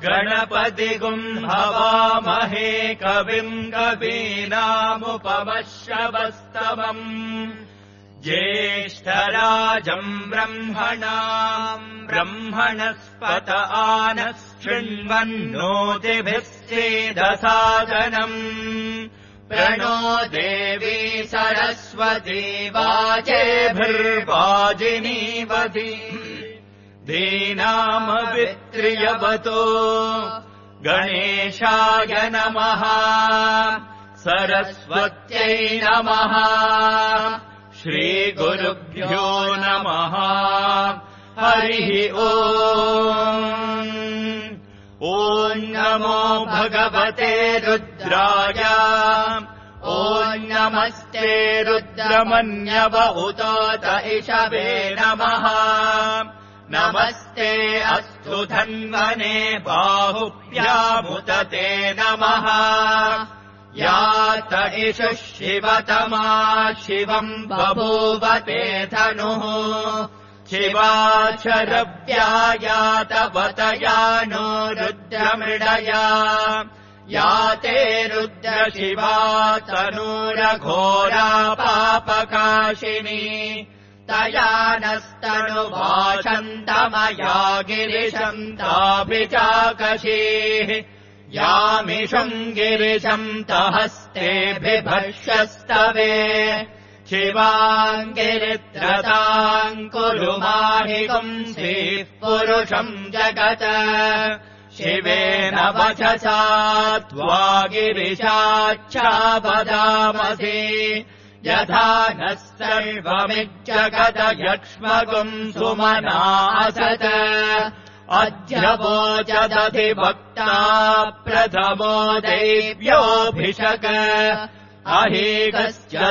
गणपतिगुम् हवामहे कविम् कवीनामुपमश्रवस्तमम् ज्येष्ठराजम् ब्रह्मणस्पत आनशृण्वन्नोतिभिः सेदसादनम् प्रणो देवी सरस्वती वाजेभिर्वाजिनीवती धीनामवित्र्यवतो गणेशाय नमः सरस्वत्यै नमः श्रीगुरुभ्यो नमः हरिः ॐ नमो भगवते रुद्राय ॐ नमस्ते रुद्रमन्यव उतोत इषवे नमः नमस्ते अस्तु धन्वने बाहुभ्यामुत ते नमः यात इषुः शिवतमा शिवम् बभूवते धनुः शिवाचरव्यायातवतया नो रुद्रमृडया याते रुद्रशिवा तनूरघोरा पापकाशिनी तया नस्तनुभाषन्तमया गिरिशम् ताभिचाकशीः यामिषम् गिरिशम् तहस्तेभिभर्षस्तवे शिवाङ्गिरित्रताम् कुरु माहिगुंसीः पुरुषम् जगत् शिवेन वचसा त्वा गिरिशाच्छावदामसि यथा नः सर्वमिज्जगदयक्ष्मगुम् सुमनासत अद्य वोचदधिवक्ता प्रथमो दैव्योऽभिषक अहेकश्च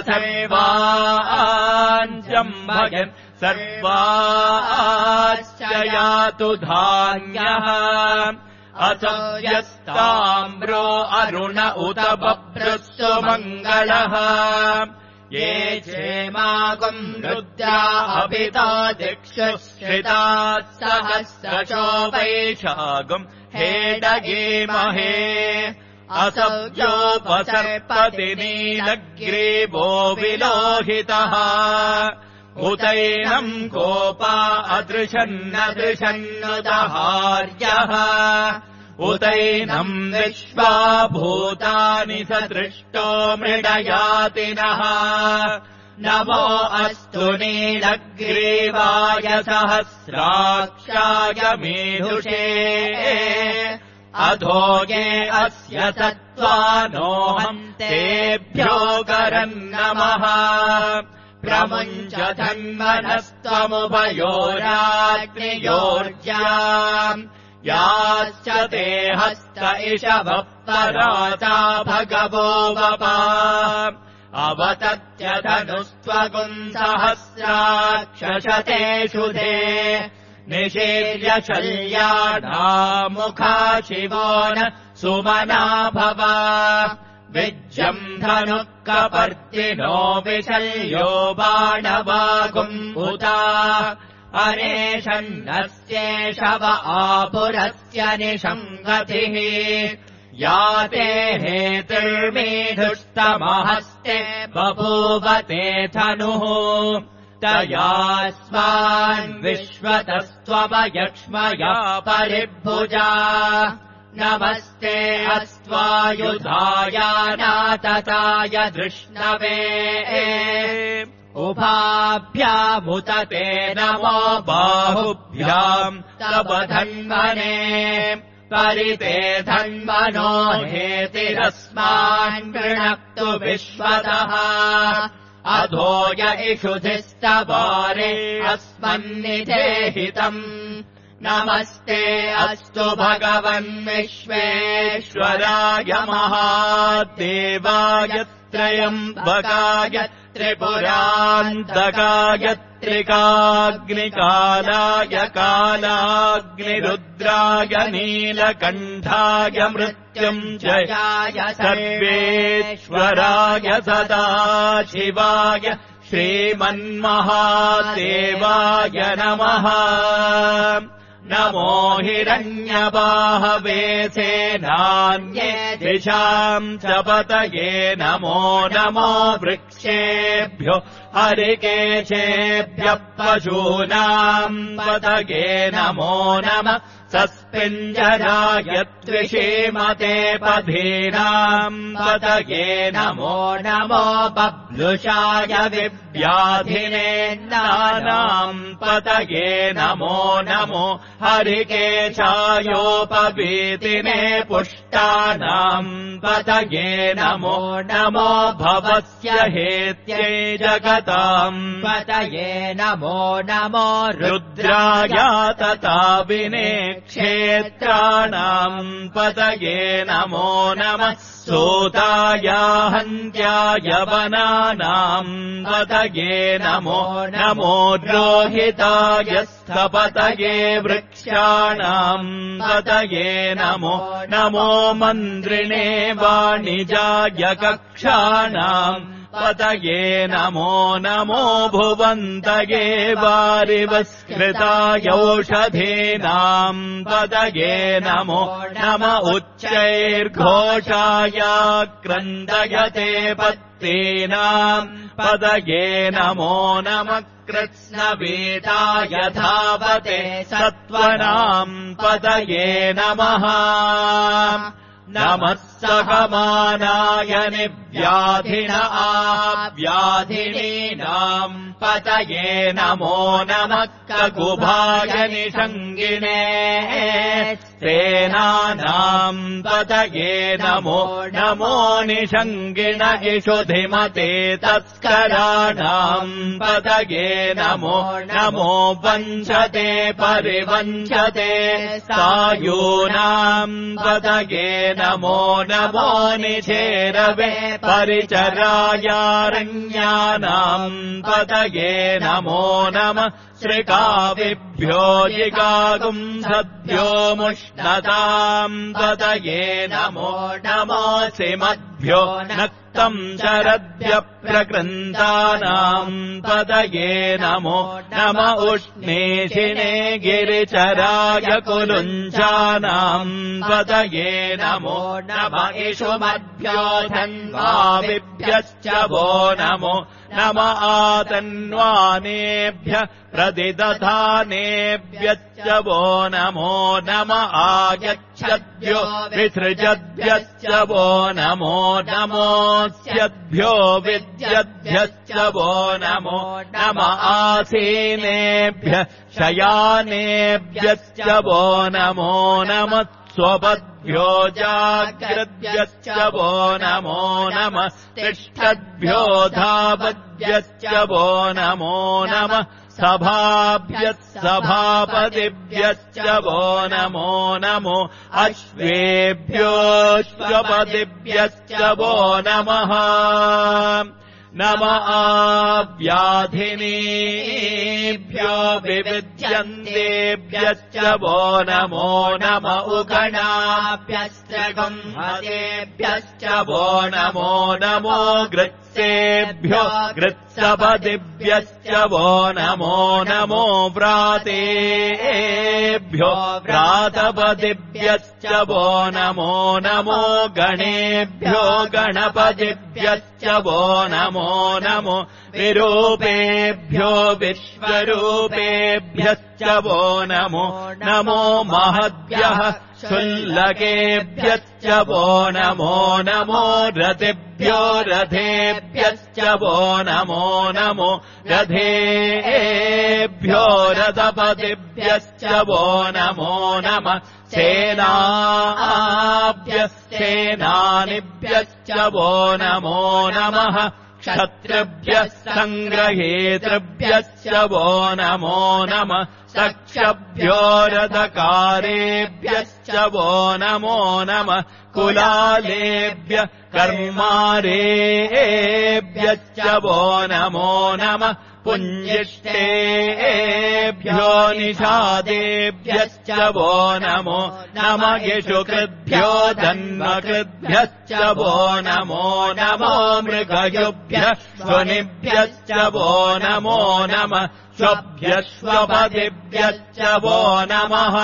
सर्वाञ्जम्भयन् सर्वाश्च यातु धान्यः असौ यस्ताम्रो अरुण उत बभ्रस्तु मङ्गलः ये क्षेमागुम् रुद्रा अपिता दिक्षुश्रिताः सहस्रशो वैशागुम् हेडगेमहे असौ योपसर्पति नीलग्रीवो विलोहितः उतैनम् गोपा अदृशन्नदृशन्नुदहार्यः उतैनम् विश्वा भूतानि सदृष्टो मृडयातिनः नमो अस्तु नीलग्रीवाय सहस्राक्षाय मेधुषे अधोगे अस्य सत्त्वानोऽहम् तेभ्यो गरन्नमः प्रमुञ्च धन्वनस्त्वमुभयोराग्नियोर्जाम् याश्च ते हस्त इषवः पराता भगवो वपा अवतत्य धनुस्त्वगुम् सहस्राक्षशतेषु ते निषेव्य शल्याढामुखा शिवो न सुमना भव विज्यम् धनुः कपर्दिनो विशल्यो बाणवागुम् उता अनेशन्नस्येषव आपुरस्य निषङ्गतिः याते हेतिर्मेधुस्तमहस्ते बभूवते धनुः तया स्वान् विश्वतस्त्वमयक्ष्मया परिभुजा नमस्ते अस्त्वायुधायानातताय धृष्णवे उभाभ्यामुत ते नमो बाहुभ्याम् तव धन्वने परिते धन्वनो हेतिरस्मान् गृणक्तु विश्वतः अधोय इषुधिस्तवारे अस्मन्निधेहितम् नमस्ते अस्तु भगवन् विश्वेश्वराय महादेवाय त्रयम्बकाय त्रिपुरान्तकाय त्रिकाग्निकालाय कालाग्निरुद्राय नीलकण्ठाय मृत्युञ्जयाय सर्वेश्वराय सदाशिवाय श्रीमन्महादेवाय नमः नमो हिरण्यबाहवे सेनान्ये दिशाम् च पतये नमो नमो वृक्षेभ्यो हरिकेशेभ्यः पशूनाम् पतये नमो नमः सस्पिञ्जराय त्रिषीमते पधीनाम् पतये नमो नमो बभ्लुषाय विव्याधिनेन्दानाम् पतये नमो नमो हरिकेशायोपवीतिने पुष्टानाम् पतये नमो नमो भवस्य हेत्यै जगताम् पतये नमो नमो रुद्राय तताविने क्षेत्राणाम् पतये नमो नमः सूताय हन्त्याय वनानाम् पतये नमो नमो द्रोहिताय स्थपतये वृक्षाणाम् पतये नमो नमो मन्त्रिणे वाणिजाय कक्षाणाम् पतये नमो नमो भुवन्तये वारिवस्कृतायौषधीनाम् पतये नमो नम उच्चैर्घोषाय क्रन्दयते पत्तीनाम् पतये नमो नमः कृत्स्नवीताय धावते सत्त्वनाम् पतये नमः नमः सहमानाय निव्याधिन आव्याधिनीनाम् पतये नमो नमः ककुभाय निषङ्गिणे सेनानाम् पतये नमो नमो निषङ्गिण इषुधिमते तस्कराणाम् पतये नमो नमो वञ्चते परिवञ्चते सायूनाम् पतये नमो नमो निषेरवे परिचरायारण्यानाम् पतये नमो नमः श्रिकाविभ्यो जिगागुंसद्भ्यो मुष्णताम् पतये नमो नमोऽसिमद्भ्यो नक्तम् शरद्भ्यः प्रकृन्तानाम् पतये नमो नम उष्णीषिणे गिरिचराय कुलुञ्चानाम् पतये नमो नम इषुमद्भ्यो धन्वाविभ्यश्च वो नमो नम आतन्वानेभ्यः प्रतिदधानेभ्यश्च वो नमो नम आगच्छद्भ्यो विसृजद्भ्यश्च वो नमो नमोऽस्यद्भ्यो विद्यद्भ्यश्च वो नमो नम आसीनेभ्यः शयानेभ्यश्च वो नमो नमः स्वपद्भ्यो जाग्रद्भ्यश्च वो नमो नमः तिष्ठद्भ्यो धावद्भ्यश्च वो नमो नमः सभाभ्यः सभापतिभ्यश्च वो नमो नमो अश्वेभ्योऽश्वपतिभ्यश्च वो नमः नम आव्याधिनीभ्यो विविध्यन्तेभ्यश्च वो नमो नम उगणाभ्यश्च वो नमो नमो गृत्सेभ्यो गृत्सपतिभ्यश्च वो नमो नमो व्रातेभ्यो व्रातपतिभ्यश्च वो नमो नमो गणेभ्यो गणपतिभ्यश्च वो नमो नमो विरूपेभ्यो विश्वरूपेभ्यश्च वो नमो नमो महद्भ्यः शुल्लकेभ्यश्च वो नमो नमो रथेभ्यो रथेभ्यश्च वो नमो नमो रथेभ्यो रथपतिभ्यश्च वो नमो नमः सेनाभ्यः सेनानिभ्यश्च वो नमो नमः क्षत्रिभ्यः सङ्ग्रहेतृभ्यश्च वो नमो नमः सक्षभ्यो रथकारेभ्यश्च वो नमो नमः कुलालेभ्यः कर्मारेभ्यश्च वो नमो नमः पुञ्जिष्टेभ्यो निषादेभ्यश्च वो नमो नम यशुकृद्भ्यो जन्मकृद्भ्यश्च वो नमो नमो मृगयुभ्यः स्वनिभ्यश्च वो नमो नमः स्वभ्यश्वपतिभ्यश्च वो नमः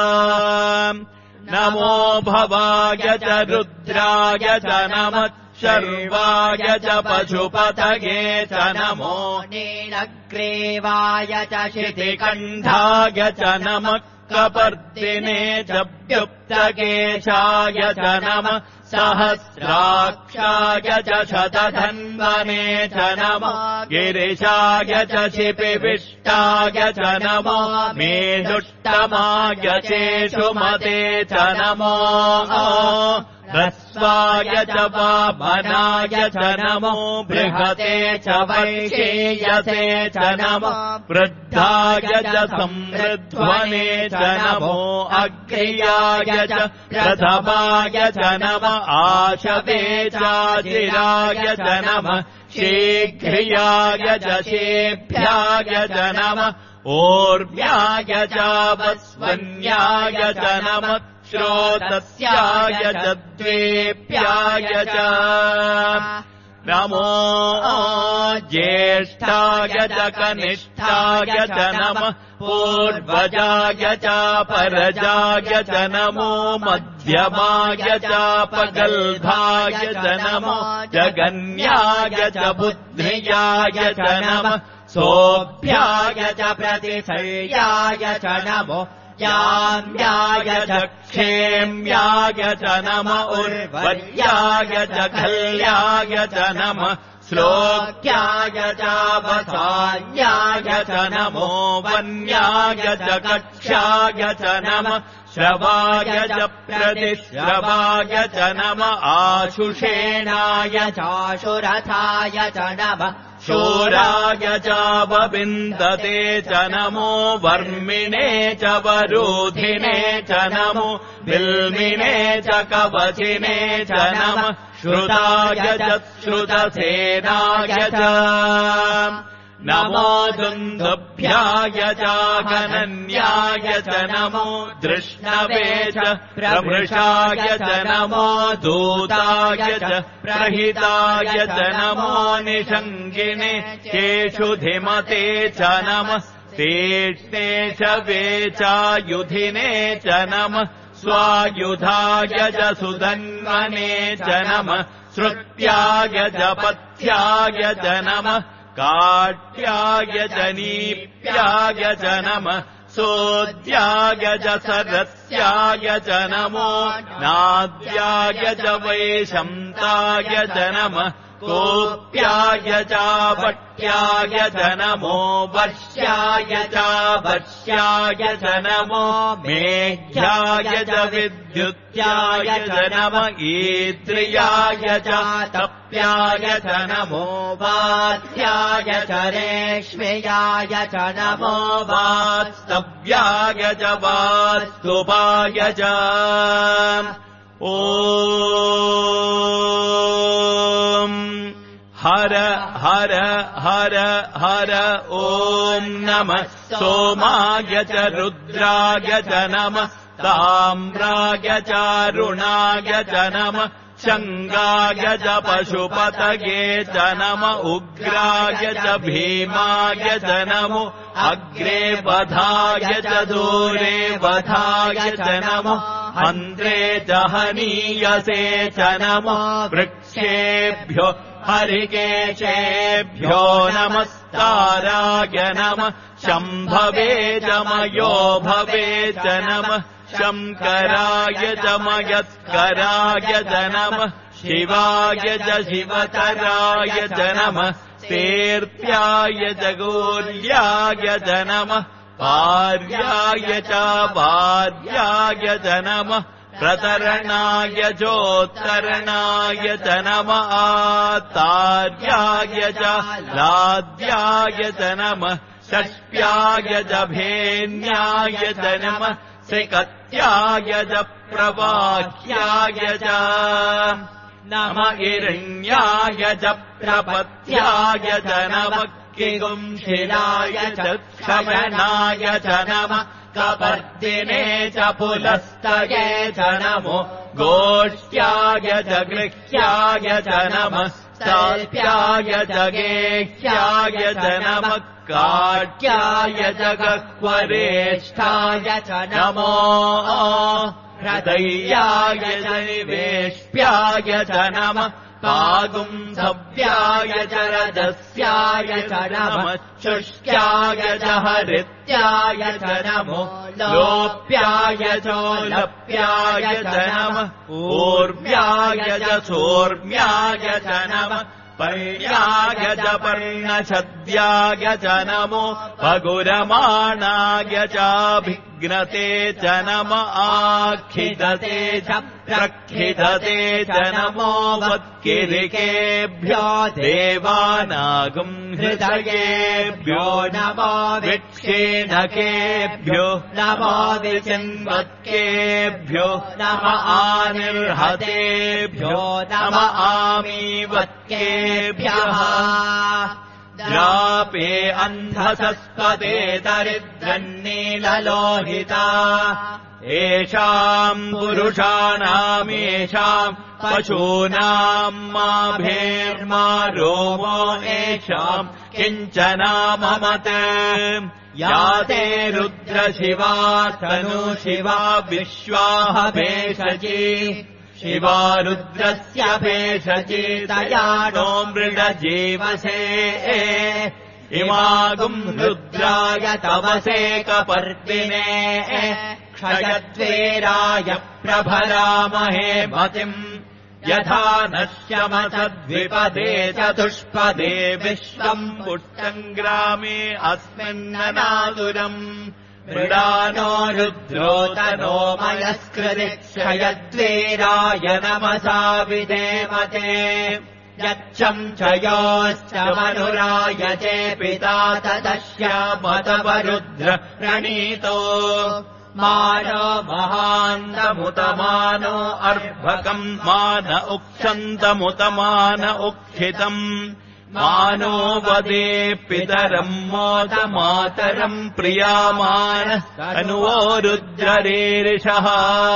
नमो भवाय च रुद्राय च नमः शर्वाय च पशुपतये च नमो नीलग्रीवाय च शितिकण्ठाय च नमः कपर्दिने च व्युक्तकेशाय च नमः सहस्राक्षाय च शतधन्वने च नमो गिरिशाय च शिपिविष्टाय च नमो मेधुष्टमाय चेषुमते च नमो ह्रस्वाय च वामनाय च नमो बृहते च वैशेयसे च नमो वृद्धाय च समृध्वने च नमो अग्र्याय च प्रथमाय च नमः आशवे चाजिराय च नमः शीघ्रियाय च शेभ्याय च नमः ऊर्व्याय च वस्वन्याय च नमः श्रोतस्याय च द्वेप्याय च नमो ज्येष्ठाय च कनिष्ठाय च नमः पूर्वजाय च परजाय च नमो मध्यमाय च पगल्भाय च नमो जगन्याय च बुद्धियाय च नमः सोऽभ्याय च प्रतिशय्याय च नमो याम्याय च क्षेम्याय च नम उर्वर्याय च खल्याय च नमः श्लोक्याय च वसान्याय च नमो वन्याय च कक्षाय च नमः श्रवाय च प्रतिश्रवाय च नमः आशुषेणाय चाशुरथाय च नमः शूराय चावविन्दते च नमो वर्मिणे च वरोधिने च नमो बिल्मिने च कवचिने च नमः श्रुताय च श्रुतसेनाय च नमो दुन्दुभ्याय चागनन्याय च नमो दृष्णवे च प्रभृशाय च नमो दूताय च प्रहिताय च नमो निषङ्गिने केषुधिमते च नमः तीक्ष्णे च वेचायुधिने च नमः स्वायुधाय च सुधन्वने च नमः श्रुत्याय च पथ्याय च नमः काट्याय च नीप्याय च नमः सोद्याय च सरस्याय च नमो नाद्याय च वैशन्ताय च नमः कोप्याय च वट्याय च नमो वर्ष्याय च वर्ष्याय च नमो मेघ्याय च विद्युत्याय च नमः ईद्रियाय च तप्याय च नमो वात्याय च रेश्म्याय च नमो वास्तव्याय च वास्तुपाय च ॐ हर हर हर हर ॐ नमः सोमाय च रुद्राय च नमः ताम्राय चारुणाय च नमः शङ्गाय च पशुपतये च नमः उग्राय च भीमाय च नमो अग्रे वधाय च दूरे वधाय च नमः हन्त्रे च हनीयसे च नमः वृक्षेभ्यो हरिकेशेभ्यो नमस्ताराय नमः शम्भवे च मयो भवे च नमः शङ्कराय च मयस्कराय च नमः शिवाय च शिवतराय च नमः तीर्थ्याय च गौर्याय च नमः भार्याय च भार्याय च नमः प्रतरणाय चोत्तरणाय च नमः आतार्याय च लाद्याय च नमः षष्ट्याय च भेन्याय च नमः श्रीकत्याय च प्रवाह्याय च नमः हिरण्याय च प्रपत्याय च नमः किगुंशिलाय च क्षमनाय च नमः कपर्दिने च पुलस्तये च नमो गोष्ठ्याय च गृह्याय च नमः साल्प्याय च गेह्याय च नमः काट्याय च गह्वरेष्ठाय च नमो हृदयाय च निवेश्याय च नमः पागुंसव्याय च रजस्याय च नमः शुष्क्याय च हरित्याय च नमो लोप्याय चोलप्याय च नमः ऊर्व्याय च सोर्म्याय च नमः पर्याय च पर्णछद्याय च नमो पगुरमाणाय चाभिघ्नते च नम आखिदते च प्रखिदते च नमो वत्किरिकेभ्यो देवानागुं हृदयेभ्यो नमो विक्षीणकेभ्यो नमो विचिन्वत्केभ्यो नम आनिर्हतेभ्यो नम आमीवत्केभ्यः द्रापे अन्धसस्पते दरिद्रन्नीललोहिता येषाम् पुरुषाणामेषाम् पशूनाम् मा भेर्मा रोमो येषाम् किञ्चनाममत् या ते रुद्रशिवा तनु शिवा विश्वाह भेषजी शिवा रुद्रस्य भेषजी तया नो मृडजीवसे इमागुम् रुद्राय तवसे कपर्दिने क्षयद्वेराय प्रभरामहे मतिम् यथा नश्यमसद्विपदे चतुष्पदे विश्वम् पुष्टम् ग्रामे अस्मिन्ननादुरम् मृडानो रुद्रो तनो मयस्कृति क्षयद्वेराय नमसा विदेमते यच्छम् च योश्च मनुरायते पिता तदश्यामतवरुद्र प्रणीतो मानो महान्तमुतमानो अर्भकम् मान उक्षन्तमुतमान उक्षितम् मानो वदे पितरम् मोदमातरम् प्रियामानः तनुवो रुद्ररीरिषः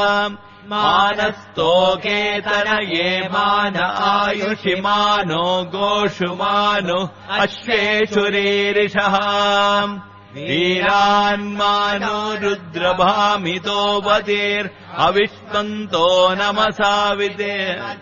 मानस्तोकेतनये मान आयुषि मानो गोषु मानो अश्वेषु रीरिषः वीरान्मानो रुद्रभामितो वदेर्अविष्वन्तो नमसा विदे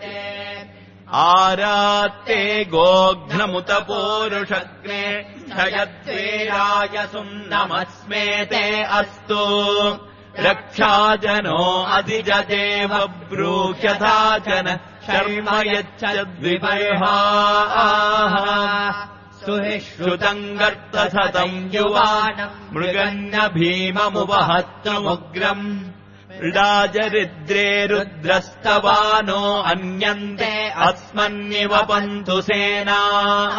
आरात्ते गोघ्नमुत पोरुषग्ने क्षयद्वेराय सुम्नमस्मेते अस्तु रक्षाजनो अधिजदेव ब्रूह्यथाचन शर्म यच्छद्विपर्हाः सुहिश्रुतम् गर्तसतम् युवानम् मृगन्न भीममुपहत्तमुग्रम् राजरिद्रे रुद्रस्तवानो अन्यन्ते अस्मन्निव पन्तु सेनाः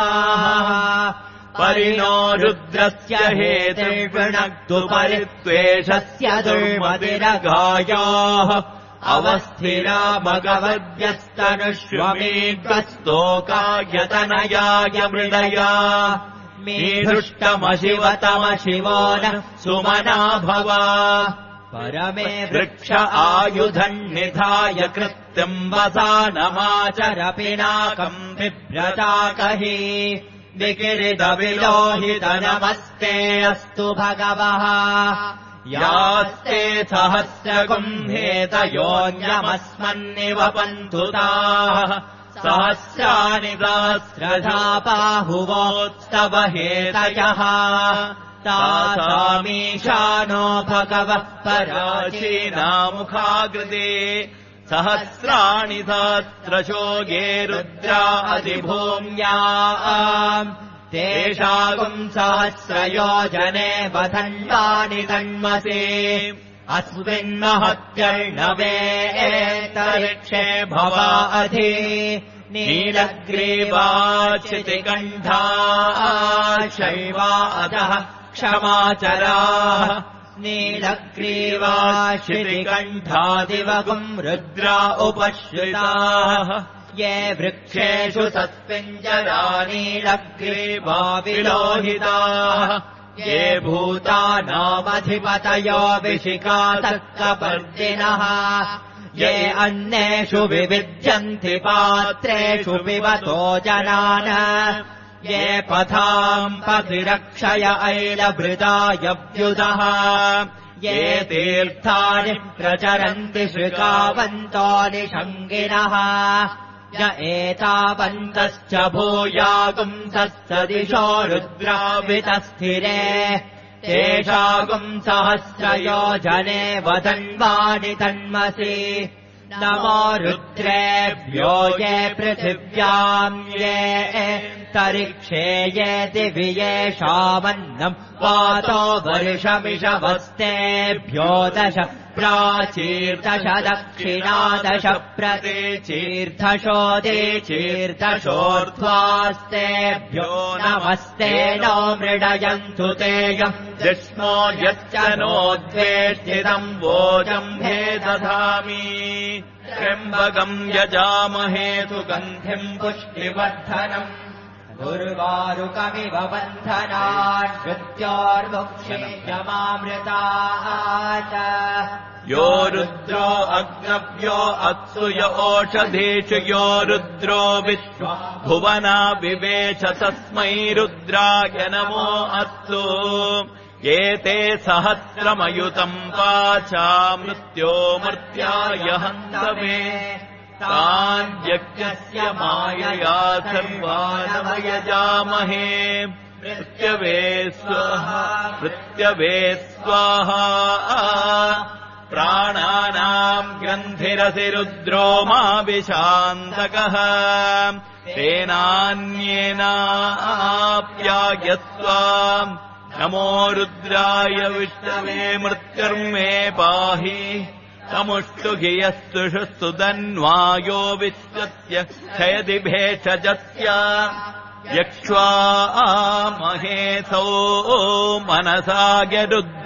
परिणो रुद्रस्य हेतिर्वृणक्तु परित्वेषस्य दुर्मतिरगायाः अवस्थिरा भगवद्यस्तनुष्वमेद्वस्तोकायतनयाय मृडया मीधुष्टमशिवतमशिवो न सुमना भव परमे वृक्ष आयुधम् निधाय कृत्यम् वसानमाचर पिनाकम् बिभ्रताकहि विकिरितविलोहित नमस्ते अस्तु भगवः यास्ते सहस्रगुम्भेतयोऽन्यमस्मन्निव पन्तुताः सहस्राणि सहस्रधा बाहुवोत्सव हेतयः तासामीशानो भगवः पराचीनामुखाकृते सहस्राणि सहस्रशोगे रुद्रा अधिभूम्या तेषागुम् सहस्रयोजने वधन्वानि तन्मसे अस्मिन्महत्यर्णवे एतरिक्षे भवा अधि नीलग्रीवाचितिकण्ठा शैवा अधः क्षमाचराः नीलग्रीवाशितिकण्ठादिवगुम् रुद्रा उपश्रिताः ये वृक्षेषु सत्पिञ्जरानीलग्रीवा विलोहिताः ये भूतानामधिपतयो विशिखातर्कपर्दिनः ये अन्नेषु विविध्यन्ति पात्रेषु पिबतो जनान् ये पथाम् पतिरक्षय ऐलभृतायव्युदः ये तीर्थानि प्रचरन्ति श्रुकावन्तो निषङ्गिणः य एतावन्तश्च भूयागुंसदिशो रुद्रावितस्थिरे तेषागुंसहस्रयोजने वदन्वानि तन्मसि नमो रुद्रेभ्यो ये पृथिव्याम् ये तरिक्षे ये दिवि येषामन्नम् वातो वर्षमिषवस्तेभ्यो दश प्राचीर्दश दक्षिणादश प्रतीचीर्धशो दीचीर्धशोर्ध्वास्तेभ्यो नमस्ते नो मृडयन्तु तेयम् जिष्णो यच्च नोद्वेष्टितम् वोजम् हे दधामि त्र्यम्बकम् यजामहे सुगन्धिम् पुष्टिवर्धनम् उर्वारुकमिव बन्धनात् मृत्योर्मुक्षेयमामृतात् यो रुद्रो अग्नव्यो अत्सु य ओषधीषु यो रुद्रो विश्वा भुवना विवेश तस्मै रुद्राय नमो अस्तु एते सहस्रमयुतम् वाचा मृत्योमर्त्याय हन्तवे तान् यज्ञस्य मायया सर्वानवयजामहे मृत्यवे स्वाहा प्राणानाम् ग्रन्थिरसि रुद्रो मा विशान्तकः तेनान्येनाप्यायस्वा नमो रुद्राय विष्णवे मृत्युर्मे पाहि समुष्टुघियस्तु सुदन्वायो विश्वस्य क्षयति भेषजस्य यक्ष्वा महेशो मनसाय रुद्र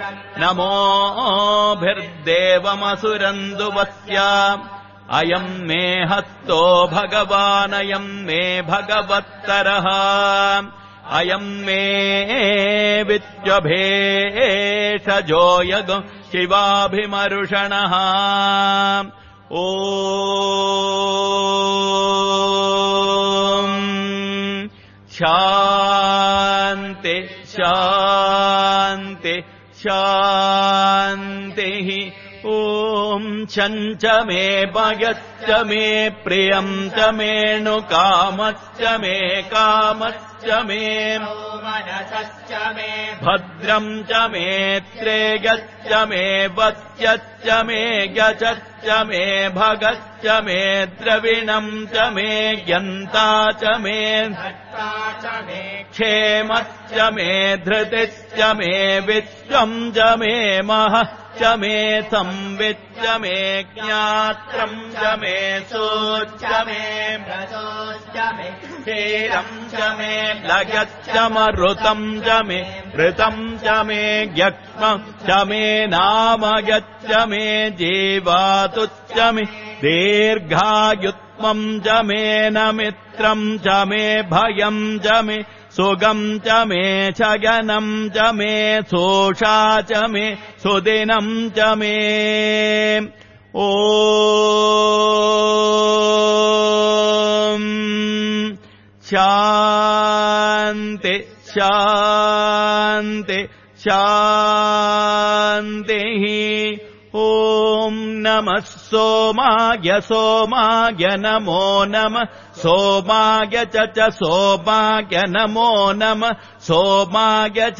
नमोभिर्देवमसुरन्दुवस्य अयम् मे हस्तो भगवानयम् मे भगवत्तरः अयम् मे विद्यभेषजो यगो शिवाभिमरुषणः ॐ शान्ति शान्ति शान्तिः ॐ चञ्च मे भयश्च मे प्रियम् च मेऽनुकामश्च मे कामश्च मे मनसश्च मे भद्रम् च मे त्रेयश्च मे वत्स्यश्च मे यशश्च मे भगश्च मे द्रविणम् च मे यन्ता च मे क्षेमश्च मे धृतिश्च मे विश्वम् च मे महश्च मे संविच्च मे ज्ञात्रम् च मे सोच्च मे व्रतोश्च मे क्षीरम् च मे लयश्च मरुतम् च मे ऋतम् च मे यक्ष्मम् च मे नामयश्च मे जीवातुश्च मे दीर्घायुत्मम् च मे न मित्रम् च मे भयम् च मे सुगम् च मे शयनम् च मे सोषा च मे सुदिनम् च मे ॐ शान्ति शान्ति शान्तिः ॐ नमः सोमाय सोमाय नमो नमः सोमाय च सोमाय नमो नमः सोमाय च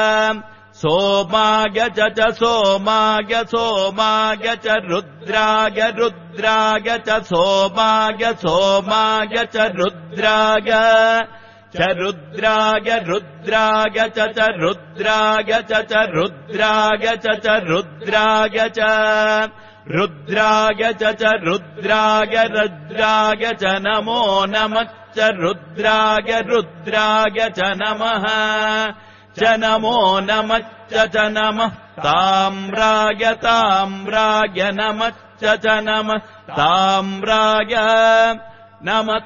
सोमाय च सोमाय सोमाय च रुद्राय रुद्राय च सोमाय सोमाय च रुद्राय च रुद्राय रुद्राय च रुद्राय च रुद्राय च रुद्राय च रुद्राय च रुद्राय रुद्राय च नमो नमः च रुद्राय रुद्राय च नमः च नमो नमः च नमः ताम्राय ताम्राय नमः च नमः ताम्राय नमः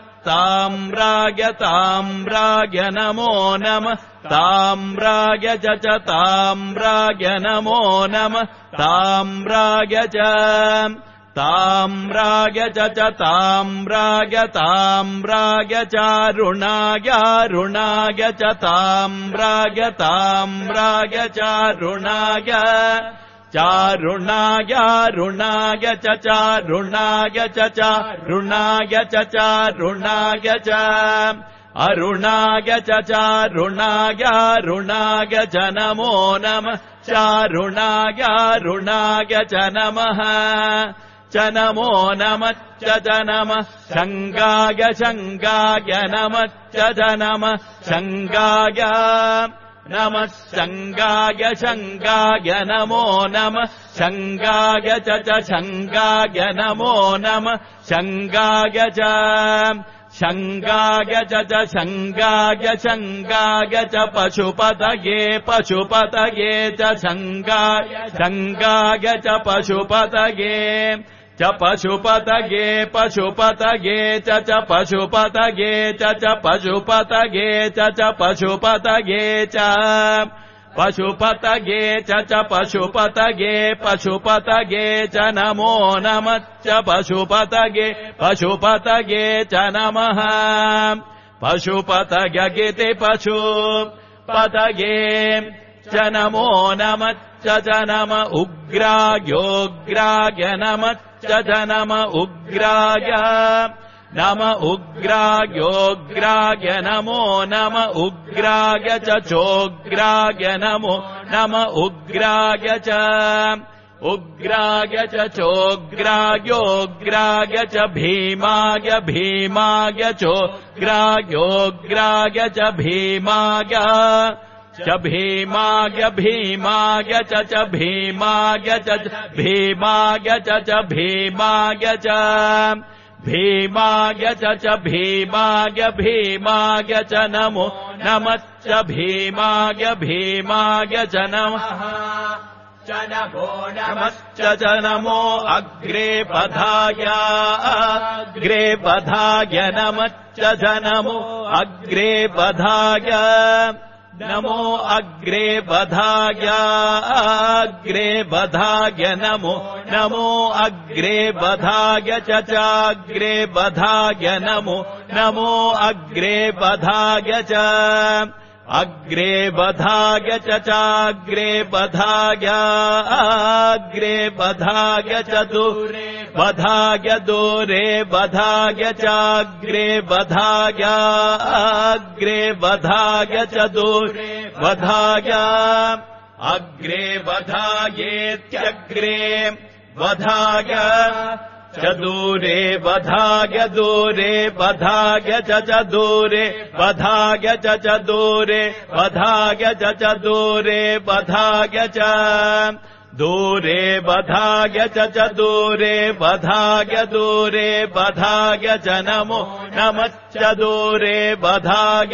ताम्राय नमो नमः ताम्राय च ताम्राय नमो नमः ताम्राय च ताम्राय च ताम्राय चारुणाय च ताम्राय चारुणाय चारुणाय च चारुणाय च चारुणाय च चारुणाय च अरुणाय च चारुणाय च नमो नमः चारुणाय च नमः च नमो नमः च नमः शङ्गाय नमः च नमः शङ्गाय नमः शङ्गाय नमो नमः शङ्गाय च शङ्गाय नमो नमः शङ्गाय च शङ्गाय च शङ्गाय च पशुपतये च शङ्गाय च पशुपतये च पशुपतये च पशुपतये च पशुपतये च पशुपतये च पशुपतये च पशुपतये च नमो नमः च पशुपतये च नमः पशुपतये पशुपतये च नमो नमः च नम उग्राय नमः च नम उग्राय नमो नम उग्राय च चोग्राय नमो नम उग्राय च चोग्रायोग्राय च भीमाय चोग्रायोग्राय च भीमाय च भीमाय च भीमाय च भीमाय च भीमाय च भीमाय च भीमाय च नमो नमः च भीमाय च नमः च नमो अग्रे पधाय नमः च नमो अग्रे पधाय नमो अग्रे बधाय नमो अग्रे बधाय च चाग्रे बधाय नमो अग्रे बधाय च अग्रे बधाय च चाग्रे बधाय च दूरे बधाय चाग्रे बधाय च दूरे बधाय अग्रे बधायेत्यग्रे बधाय च दूरे बधाय च दूरे बधाय च दूरे बधाय च दूरे बधाय च दूरे बधाय च दूरे बधाय च नमो नमः च दूरे बधाय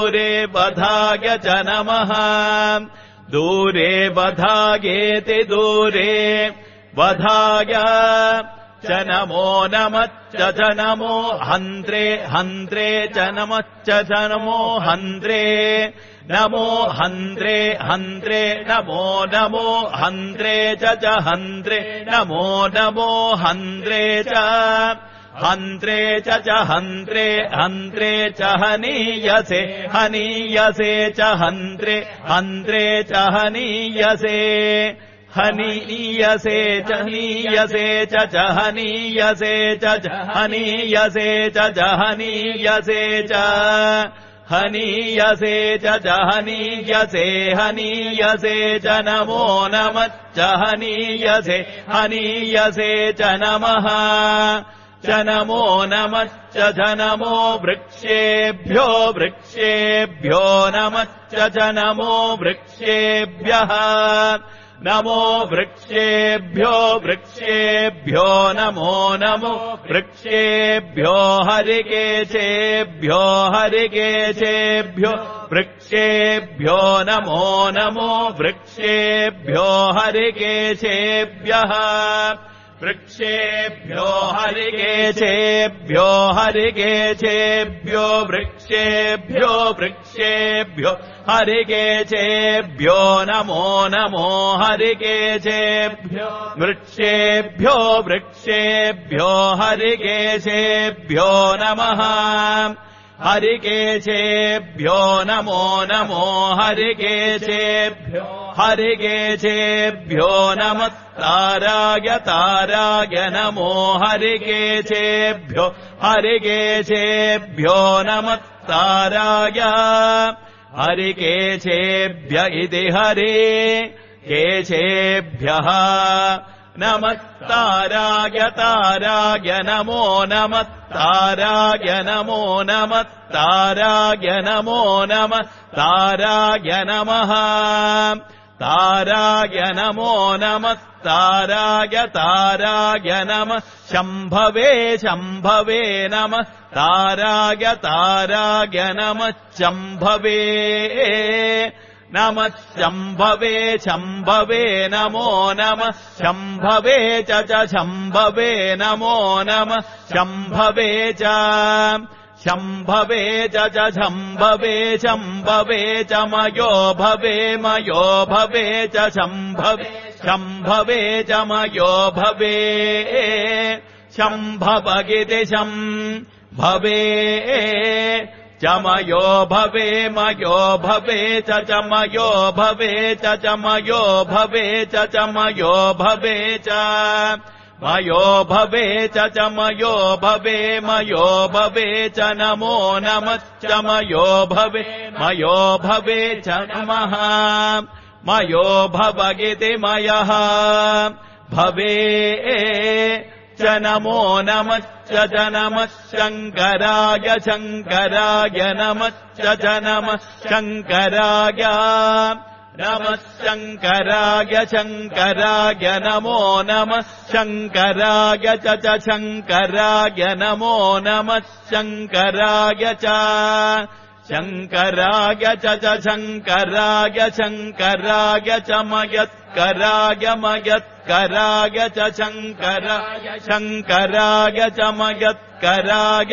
च नमः दूरे बधायेति दूरे बधाय च नमो नमः च नमो हन्त्रे च नमः च नमो हन्त्रे नमो हन्त्रे नमो हन्त्रे च हन्त्रे नमो हन्त्रे च हन्त्रे च हन्त्रे च हनीयसे च हन्त्रे च हनीयसे हनीयसे च हनीयसे च हनीयसे च हनीयसे च हनीयसे च हनीयसे च हनीयसे च नमो नमः च हनीयसे च नमः च नमो नमः च नमो वृक्षेभ्यो नमः च नमो वृक्षेभ्यः नमो वृक्षेभ्यो नमो वृक्षेभ्यो हरिकेशेभ्यो वृक्षेभ्यो नमो वृक्षेभ्यो हरिकेशेभ्यः वृक्षेभ्यो हरिकेशेभ्यो हरिकेशेभ्यो वृक्षेभ्यो वृक्षेभ्यो हरिकेशेभ्यो नमो नमो हरिकेशेभ्यो वृक्षेभ्यो वृक्षेभ्यो हरिकेशेभ्यो नमः हरिकेशेभ्यो नमो नमो हरिकेशेभ्यो हरिकेशेभ्यो नमः ताराय ताराय नमो हरिकेशेभ्यो हरिकेशेभ्यो नमः ताराय हरिकेशेभ्य इति हरि केशेभ्यः नमस्ताराय ताराय नमो नमः ताराय नमो नमः ताराय नमो नमः ताराय नमः ताराय नमो नमः ताराय ताराय नमः शम्भवे शम्भवे नमः ताराय ताराय नमः शम्भवे नमः शम्भवे शम्भवे नमो नमः शम्भवे च शम्भवे नमो नमः शम्भवे च शम्भवे च शम्भवे शम्भवे च मयो भवे च शम्भवे शम्भवे च मयो भवे शम्भवगिति शम्भवे चमयो भवे च चमयो भवे च चमयो भवे च चमयो भवे च मयो भवे च चमयो भवे च नमो नमः चमयो भवे च नमः मयो भवगिति मयः भवे च नमो नमः च नमः शङ्कराय शङ्कराय नमः च नमः शङ्कराय नमः शङ्कराय शङ्कराय नमो नमः शङ्कराय च शङ्कराय नमो नमः शङ्कराय च शङ्कराय च शङ्कराय शङ्कराय च मयत्कराय च शङ्कराय शङ्कराय च मयत्कराय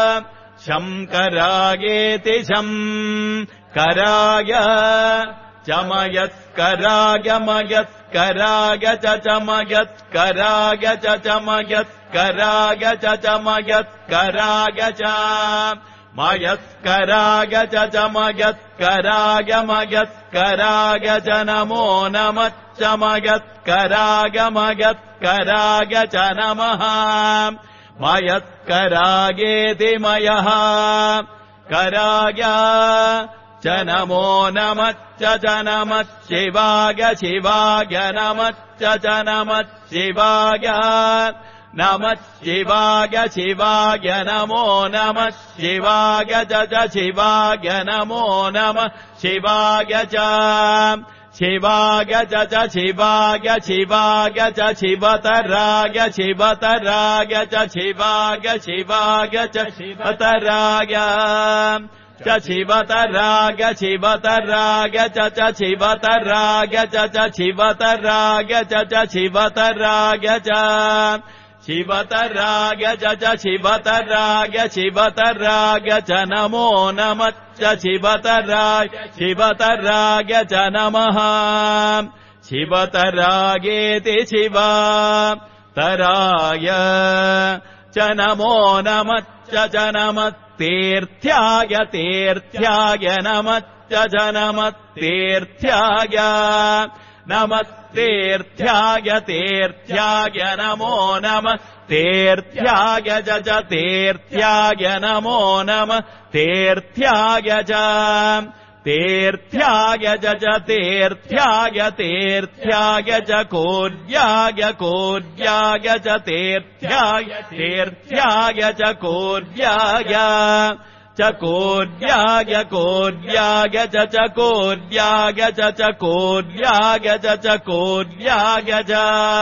शङ्करायेति शङ्कराय च मयत्कराय च मयत्कराय च मयत्कराय च मयत्कराय च मयत्कराय च मयत्कराय च नमो नमः च मयत्कराय च नमः मयत्करायेति मयः कराय च नमो नमः च नमः शिवाय शिवाय नमः च नमः शिवाय नमः शिवाय शिवाय नमो नमः शिवाय च शिवाय नमो नमः शिवाय च शिवाय च शिवाय शिवाय च शिवतराय शिवतराय च शिवाय शिवाय च शिवतराय च शिवतराय शिवतराय च शिवतराय च शिवतराय च शिवतराय च शिवतराय च शिवतराय च नमो नमः च शिवतराय च नमः शिवतरायेति शिवतराय च नमो नमः च नमः तीर्थ्याय नमः च नमः तीर्थ्याय नमः तीर्थ्याय नमो नमः तीर्थ्याय च तीर्थ्याय नमो नमः तीर्थ्याय च तीर्थ्याय च तीर्थ्याय च कोर्याय च तीर्थ्याय च कोर्याय च कोर्याय च कोर्याय च कोर्याय च कोर्याय च कोर्याय च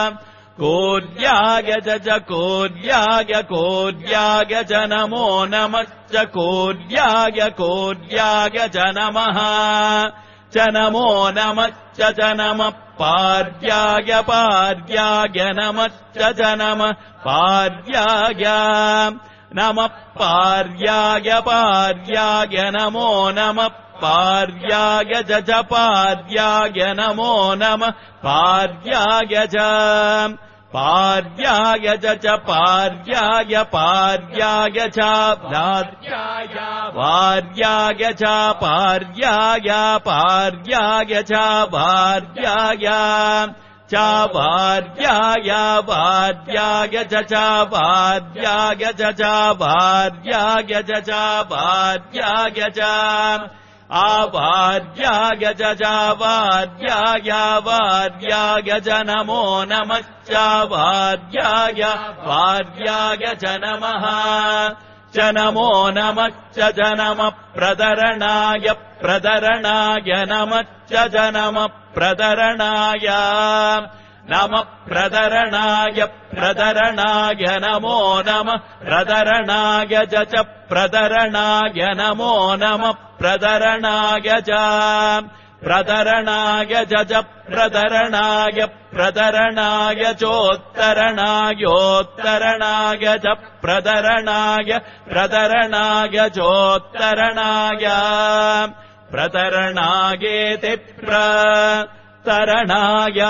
कोर्याय च नमो नमः च कोर्याय च नमः च नमो नमश्च च नमः पार्याय पार्याय नमश्च च नमः पार्याय नमः पार्याय पार्याय नमो नमः पार्याय च पार्याय नमो नमः पार्याय च पार्याय च पार्याय पार्याय च पार्याय च पार्याय पार्याय च पार्याय च पार्याय पार्याय च पार्याय च पार्याय च पार्याय च आवार्याय च वार्याय वार्याय च नमो नमश्च वार्याय वार्याय च नमः च नमो नमश्च च नमः प्रदरणाय प्रदरणाय नमश्च च नमः प्रदरणाय नमः प्रदरणाय प्रदरणाय नमो नमः प्रदरणाय च प्रदरणाय नमो नमः प्रदरणाय च प्रदरणाय च प्रदरणाय प्रदरणाय चोत्तरणायोत्तरणाय च प्रदरणाय प्रदरणाय चोत्तरणाय प्रदरणायेति प्रतरणाय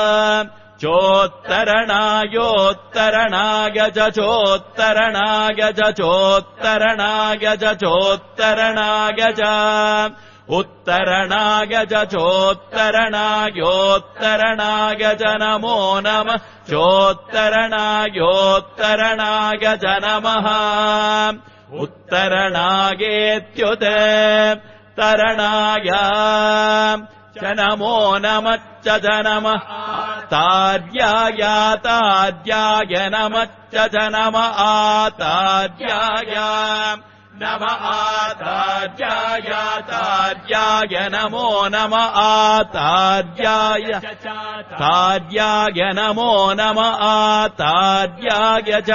चोत्तरणायोत्तरणाय च चोत्तरणाय च चोत्तरणाय च चोत्तरणाय च उत्तरणाय च चोत्तरणायोत्तरणाय च नमो नमः चोत्तरणायोत्तरणाय च नमः उत्तरणायेत्युत तरणाय च नमो नमश्च च नमः तार्याय तार्याय नमश्च च नमः आतार्याय नमः आतार्याय तार्याय नमो नमः आतार्याय तार्याय नमो नमः आतार्याय च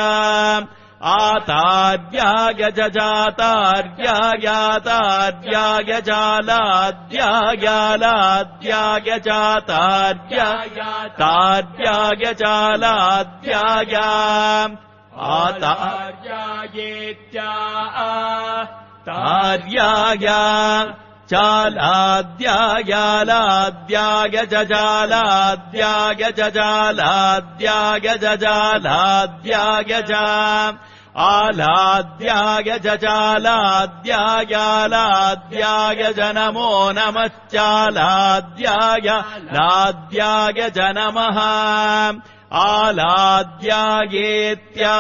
आतार्याय च जातार्याय तार्याय जालाद्याय लाद्याय जातार्याय तार्याय जालाद्याय आतार्यायेत्या तार्याय चालाद्याय लाद्याय च जालाद्याय च जालाद्याय च जालाद्याय च आलाद्याय च चालाद्याय लाद्याय च नमो नमश्चालाद्याय लाद्याय च नमः आलाद्यायेत्या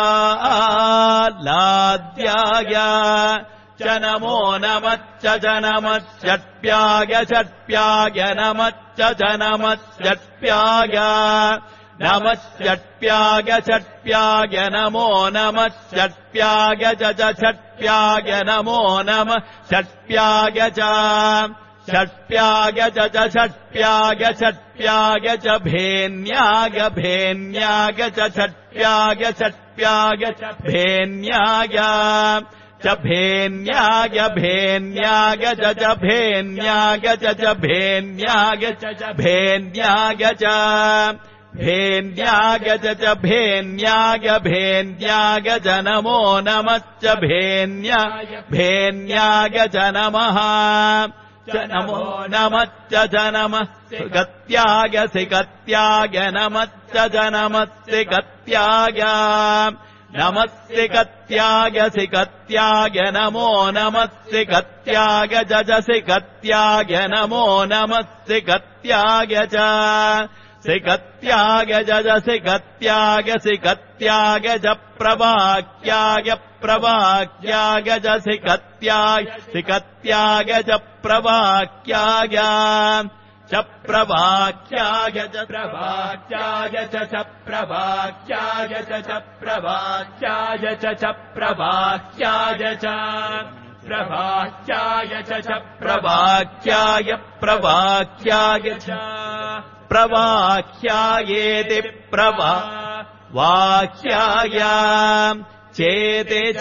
आलाद्याय च नमो नमश्च च नमः षट्प्याय षट्प्याय नमश्च च नमः षट्प्याय नमः षट्प्याय षट्प्याय नमो नमः षट्प्याय च षट्प्याय नमो नमः षट्प्याय च षट्प्याय च षट्प्याय षट्प्याय च भेन्याय भेन्याय च षट्प्याय षट्प्याय च भेन्याय च भेन्याय भेन्याय च भेन्याय च भेन्याय च भेन्याय च भेन्याय च भेन्याय भेन्याय च नमो नमश्च भेन्याय भेन्याय च नमः च नमो नमश्च च नमः सिकत्याय सिकत्याय नमश्च च नमः सिकत्याय नमस्सिकत्याय सिकत्याय नमो नमस्सिकत्याय च सिकत्याय नमो नमस्सिकत्याय च सिकत्याय च सिकत्याय सिकत्याय च प्रवाक्याय प्रवाक्याय च सिकत्याय सिकत्याय च प्रवाक्याय च प्रवाक्याय च प्रवाक्याय च प्रवाक्याय च प्रवाक्याय च प्रवाक्याय च प्रवाक्याय च प्रवाक्याय प्रवाक्याय च प्रवाक्यायेति प्रवाक्याय चेते च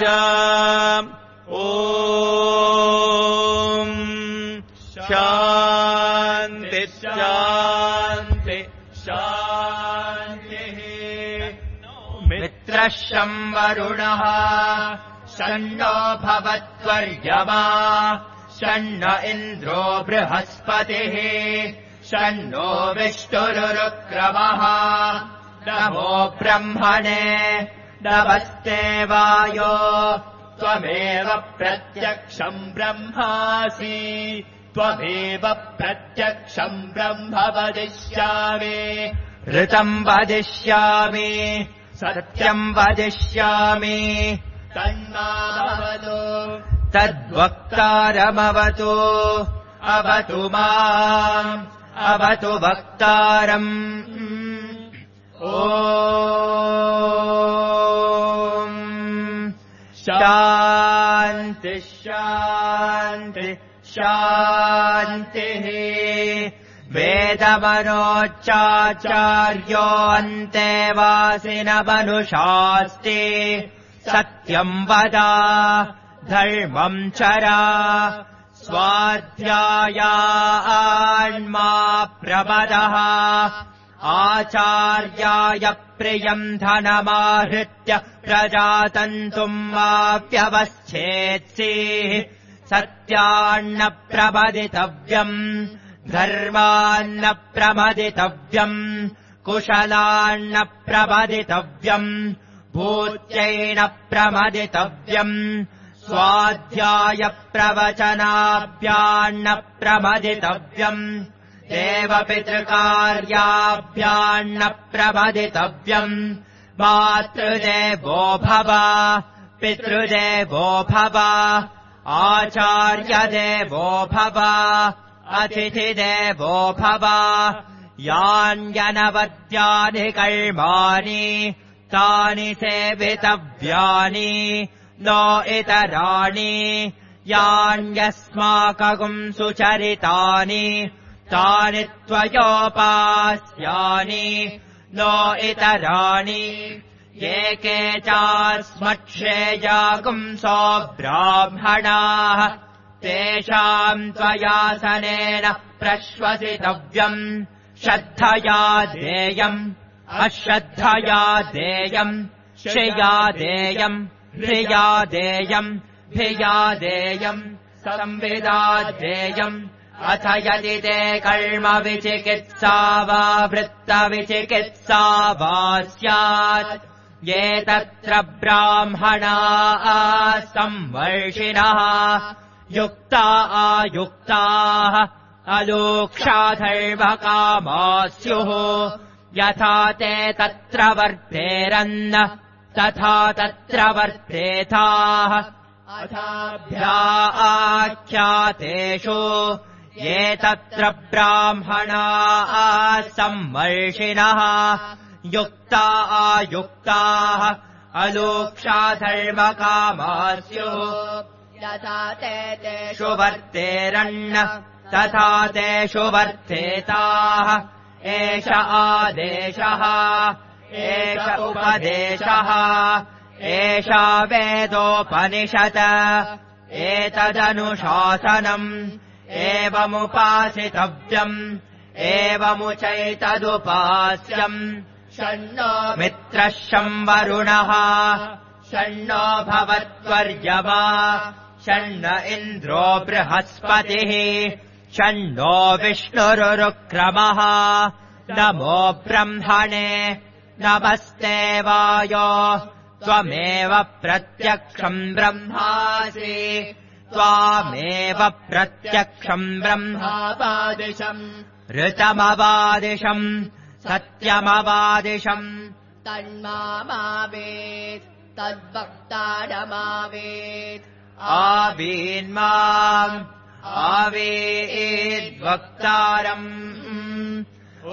ॐ शान्ति शान्तिः मित्रः शं वरुणः शन्नो भवत्वर्यमा शन्न इन्द्रो बृहस्पतिः शन्नो विष्णुरुक्रमः नमो ब्रह्मणे नमस्ते वायो त्वमेव प्रत्यक्षम् ब्रह्मासि त्वमेव प्रत्यक्षम् ब्रह्म वदिष्यामि ऋतम् वदिष्यामि सत्यम् वदिष्यामि तन्मामवतु तद्वक्तारमवतु अवतु माम् अवतु वक्तारम् ॐ शान्ति शान्ति शान्तिः वेदमनोच्चाचार्योऽन्तेवासिनमनुषास्ति सत्यम् वद धर्मम् चरा स्वाध्यायान्मा प्रमदः आचार्याय प्रियम् धनमाहृत्य प्रजातन्तुम् मा व्यवच्छेत्सिः सत्यान्न प्रमदितव्यम् धर्मान्न प्रमदितव्यम् कुशलान्न प्रमदितव्यम् भूत्यैन प्रमदितव्यम् स्वाध्याय प्रवचनाभ्यान्न प्रमदितव्यम् देवपितृकार्याभ्यान्न प्रमदितव्यम् मातृदेवो भव पितृदेवो भव आचार्यदेवो भव अतिथिदेवो भव यान्यनवद्यानि कर्माणि तानि सेवितव्यानि न इतराणि यान्यस्माकम् सुचरितानि तानि त्वयोपास्यानि न इतराणि ये के चास्मच्छ्रेयागुंसो ब्राह्मणाः तेषाम् त्वयासनेन प्रश्वसितव्यम् श्रद्धया देयम् अश्रद्धया देयम् श्रिया देयम् ह्रिया देयम् भिया देयम् संविदा देयम् अथ यदि ते कर्म विचिकित्सा वा वृत्तविचिकित्सा वा स्यात् ये तत्र ब्राह्मणाः संवर्षिणः युक्ता आयुक्ताः अलोक्षाधर्मकामा स्युः यथा ते तत्र वर्तेरन् तथा तत्र वर्तेताः अथाभ्या आख्यातेषु ये तत्र ब्राह्मणाः संवर्षिणः युक्ता आयुक्ताः अलोक्षाधर्मकामा स्युः यथा ते तेषु वर्तेरन् तथा तेषु वर्तेताः एष आदेशः एष उपदेशः एषा वेदोपनिषत् एतदनुशासनम् एवमुपासितव्यम् एवमुचैतदुपास्यम् षण्णो मित्रः शं वरुणः षण्णो भवत्वर्यमा षण्ण इन्द्रो बृहस्पतिः षण्णो विष्णुरुक्रमः नमो ब्रह्मणे नमस्ते वायो त्वमेव प्रत्यक्षम् ब्रह्मासि त्वामेव प्रत्यक्षम् ब्रह्मावादिशम् ऋतमवादिशम् सत्यमवादिशम् तन्मामावेत् तद्वक्तारमावेत् आवीन्माम् आवेद्वक्तारम् ॐ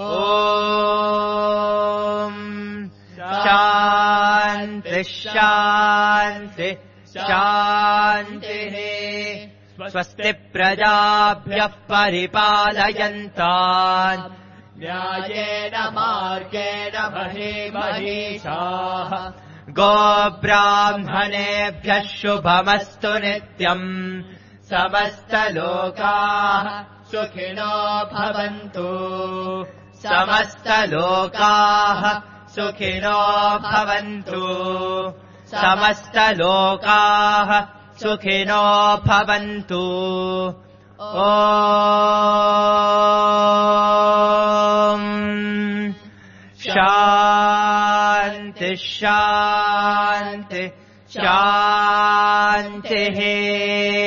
शान्ति शान्ति शान्तिः स्वस्ति प्रजाभ्यः परिपालयन्तान् न्यायेन मार्गेण महीमहीषाः गोब्राह्मणेभ्यः शुभमस्तु नित्यम् समस्तलोकाः सुखिनो भवन्तु समस्तलोकाः सुखिनो भवन्तु समस्तलोकाः सुखिनो भवन्तु शान्ति शान्ति शान्तिः